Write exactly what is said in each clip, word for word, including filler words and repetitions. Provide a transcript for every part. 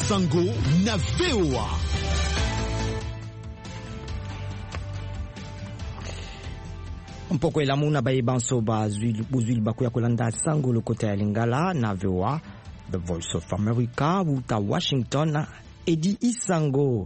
Sango na V O A. Mpoko elamuna baye banso ba buzwili bakuya kolanda Sango lokota ya Lingala na V O A, The Voice of America, wuta Washington, Edi Isango.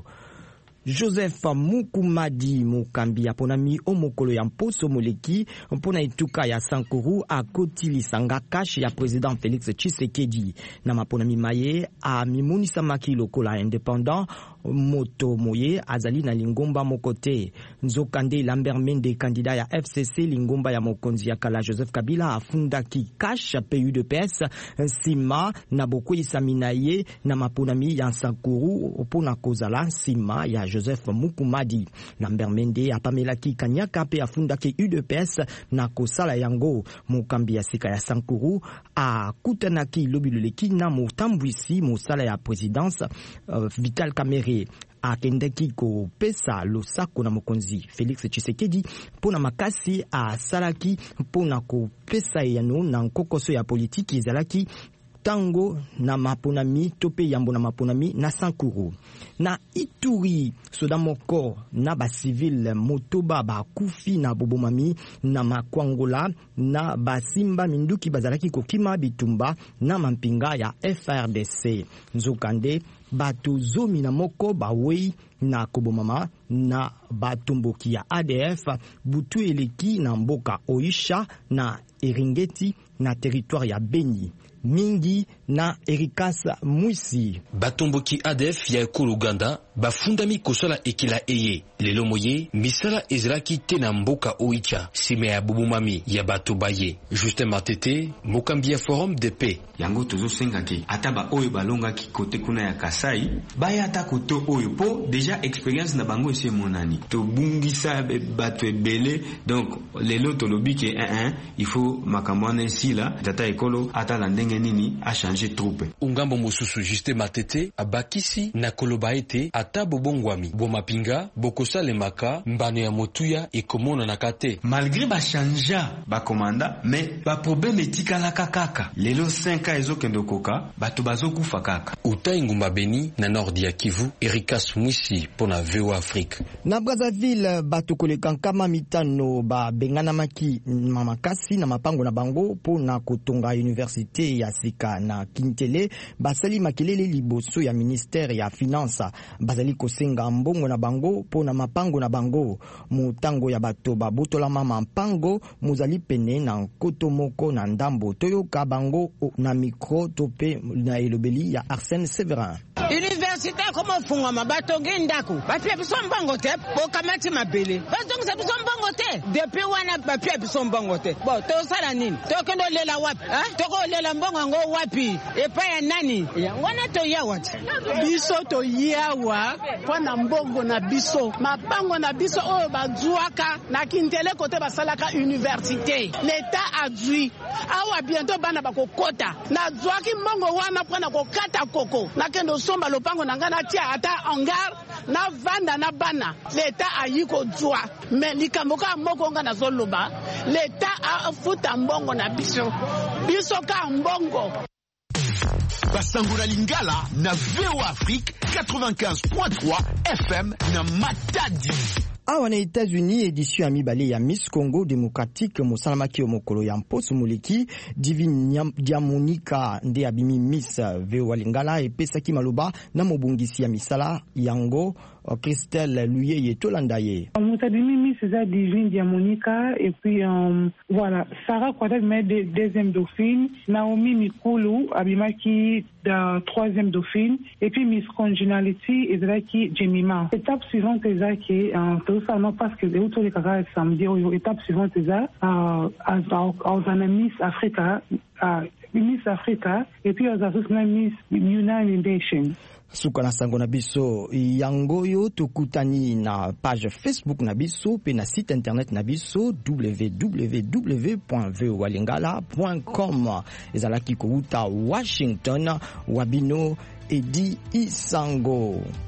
Joseph Mukumadi Mukambi aponami omokolo ya mposo moleki mpona ituka ya Sankuru akotili sanga kashi ya president Félix Tshisekedi na maponami maye a mimonisa maki lokola indépendant moto moye azali na lingomba mokote nzokande Lambert Mende candidat ya F C C lingomba ya mokonzi ya kala Joseph Kabila afundaki kashi P U D P S nsima na bokwisa minaye na maponami ya Sankuru opona kozala nsima ya Joseph Mukumadi. Lambert Mende apamelaki kanyaka pe afundaki U D P S na kosala yango. Mukambi ya sika ya Sankuru a kutanaki lobiloleki na motambwisi mosala ya présidence uh, Vital Kamerhe akendeki ko pesa losako na mokonzi Félix Tshisekedi pona makasi a salaki pona ko pesa yano na nkokoso ya politiki ezalaki tango na maponami tope yambo na maponami na Sankuru. Na Ituri soda moko na ba civil motoba ba kufi na bobomami na makwangola na basimba minduki bazalaki kokima bitumba na mampinga ya F R D C. Nzokande batu zomi na moko bawei na kobomama na batumboki ya A D F butu eleki na mboka Oisha na Eringeti na territoire ya Beni. Mingi na Erikas Mwisi. Batomboki A D F ya ekolo Uganda bafundami kosala ekila eye lelo moye misala ezalaki te na mboka Oicha sime ya bubumami ya bato baye. Justin Matete mokambi ya Forum de Paix yango tozo sengaki ata ba oyo balongaki kote kuna ya Kasai baya ata koto oyo po deja experience na bango ese monani to bungisa bato ebele. Donc lelo tolobi ke un il faut makamwana nsila tata ekolo ata la ndenge nini a changer troupe. Ungambo mosusu Justin Matete abakisi na koloba ete ata bobongwami bomapinga bokosale maka mbano ya motuya ekomona na kate malgré ba chanja ba komanda mais ba problème etikala kaka lelo cinq ans ezokendo koka bato bazokufa kaka. Utai ngumba Beni na nord ya Kivu. Erikas Mwisi pona V O A Afrique. Na Brazzaville bato kolekankama mitano ba bengana maki mamakasi na mapango na bango pona kotonga université ya sika na Kintele basali makelele liboso ya ministère ya finance bazali kosenga mbongo na bango pona mapango na bango mutango ya bato babotola mama mpango muzali pene na nkoto moko na ndambo toyoka bango na micro tope na elobeli ya Arsène Séverin. Université koma fungwa mabato ngendako bapia biso mbango te bokamati mabele bazongisa biso mbango te depuis wana bapia biso mbango te bo to sala nini to kendo lela wapi ha to ko lela mbongo ngo wapi epa ya nani wana to ya wati biso to yawa pona mbongo na biso mapango na biso oyo bazuaka na Kintele kote basalaka université l'état a dû awa bientôt bana bakokota na zuaki mbongo wana pona kokata koko na kendo somba lopango nangana tia ata hangar na vanda na bana l'état ayiko zwa mais likamboka moko nga na zoloba l'état a futa mbongo na biso biso ka mbongo. Basangura Lingala na V O A Afrique quatre-vingt-quinze point trois F M na Matadi. Awa na États-Unis édition ya mibale ya Miss Congo Démocratique mosalamaki omokolo ya mposo moleki Divine Diamonika nde abimi Miss V O A Lingala epesaki maloba na mobungisi ya misala yango Christelle Luyeye Tolandaye. Motabimi Miss Eza Divine Diamonika et puis euh, voilà Sarah Kwadad met de, deuxième dauphine, Naomi Mikulu abimaki de troisième dauphine et puis Miss Congeniality Ezraki Jemima. Étape suivante Ezaki en tout ça non parce que les autres les caca samedi étape suivante Eza à à Miss Africa à Miss Africa et puis aux autres Miss United Nations. Suka na sango na biso yangoyo tokutani na page Facebook na biso pe na site internet na biso w w w point v o a lingala point com ezalaki kouta Washington wabino Edi Isango.